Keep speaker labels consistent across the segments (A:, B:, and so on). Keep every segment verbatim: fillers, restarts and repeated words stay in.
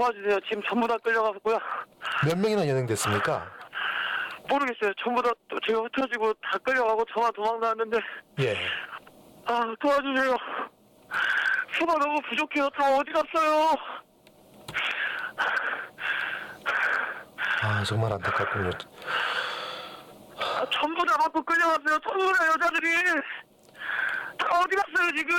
A: 도와주세요. 지금 전부 다 끌려가고요.
B: 몇 명이나 연행됐습니까?
A: 모르겠어요. 전부 다 또 제가 흩어지고 다 끌려가고 저만 도망 나왔는데.
B: 예.
A: 아, 도와주세요. 수가 너무 부족해요. 다 어디 갔어요?
B: 아, 정말 안타깝군요.
A: 아, 전부 다 맞고 끌려갔어요. 전부 다 여자들이. 다 어디 갔어요, 지금?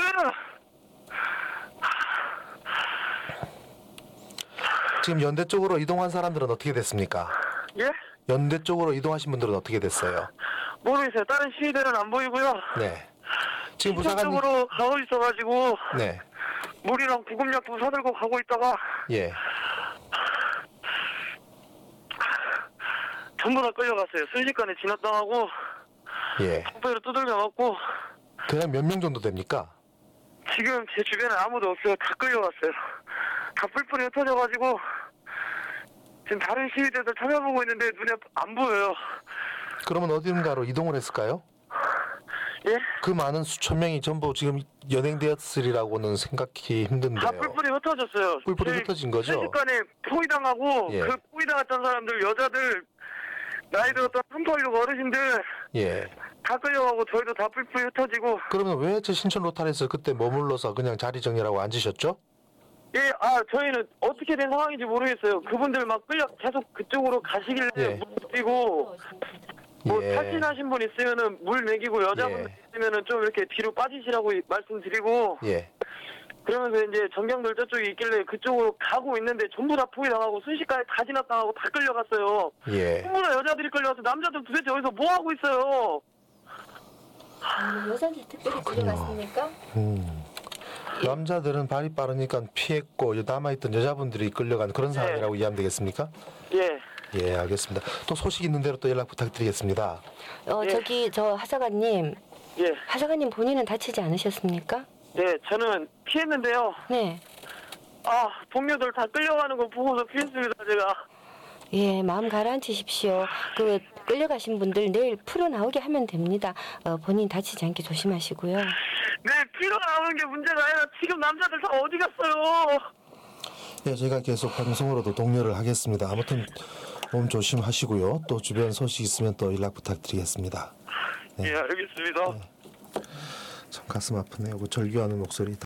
B: 지금 연대 쪽으로 이동한 사람들은 어떻게 됐습니까?
A: 예?
B: 연대 쪽으로 이동하신 분들은 어떻게 됐어요?
A: 모르겠어요. 다른 시위대는 안 보이고요.
B: 네. 지금
A: 부산
B: 부사관
A: 쪽으로 가고 있어가지고
B: 네.
A: 물이랑 구급약품 사들고 가고 있다가
B: 예.
A: 전부 다 끌려갔어요. 순식간에 진압당하고
B: 예.
A: 적배로 두들겨 맞고.
B: 그냥 몇 명 정도 됩니까?
A: 지금 제 주변에 아무도 없어요. 다 끌려갔어요. 다 뿔뿔이 흩어져가지고 지금 다른 시위대들 찾아보고 있는데 눈에 안 보여요.
B: 그러면 어딘가로 이동을 했을까요?
A: 예?
B: 그 많은 수천 명이 전부 지금 연행되었으리라고는 생각이 힘든데요.
A: 다 뿔뿔이 흩어졌어요.
B: 뿔뿔이 흩어진 거죠?
A: 순식간에 포위당하고
B: 예.
A: 그 포위당했던 사람들, 여자들, 나이 들었던 삼팔육 어르신들
B: 예.
A: 다 끌려가고 저희도 다 뿔뿔이 흩어지고.
B: 그러면 왜 제 신천 로탈에서 그때 머물러서 그냥 자리 정리라고 앉으셨죠?
A: 예, 아, 저희는 어떻게 된 상황인지 모르겠어요. 그분들 막 끌려 계속 그쪽으로 가시길래
B: 예.
A: 물 뛰고, 뭐
B: 예.
A: 탈진하신 분 있으면은 물 먹이고, 여자분들
B: 예.
A: 있으면은 좀 이렇게 뒤로 빠지시라고 이- 말씀드리고,
B: 예.
A: 그러면서 이제 전경들 저쪽에 있길래 그쪽으로 가고 있는데 전부 다 포위당하고 순식간에 다 진압당하고 다 끌려갔어요.
B: 예.
A: 전부 다 여자들이 끌려가서 남자들 도대체 여기서 뭐 하고 있어요?
C: 아, 여자들 특별히 끌려갔습니까?
B: 음. 남자들은 발이 빠르니까 피했고 남아있던 여자분들이 끌려간 그런 상황이라고 이해하면 되겠습니까?
A: 예.
B: 예, 알겠습니다. 또 소식 있는 대로 또 연락 부탁드리겠습니다.
C: 어,
A: 예.
C: 저기 저 하사관님,
A: 예.
C: 하사관님 본인은 다치지 않으셨습니까?
A: 네, 저는 피했는데요.
C: 네.
A: 아, 동료들 다 끌려가는 거 보고서 피했습니다, 제가.
C: 예, 마음 가라앉히십시오. 그 끌려가신 분들 내일 풀어 나오게 하면 됩니다. 어, 본인 다치지 않게 조심하시고요.
A: 네, 피로 나오는 게 문제가 아니라 지금 남자들 다 어디 갔어요?
B: 네, 제가 계속 방송으로도 독려를 하겠습니다. 아무튼 몸 조심하시고요. 또 주변 소식 있으면 또 연락 부탁드리겠습니다. 네.
A: 예, 알겠습니다.
B: 참 가슴 아프네요. 그 절규하는 목소리.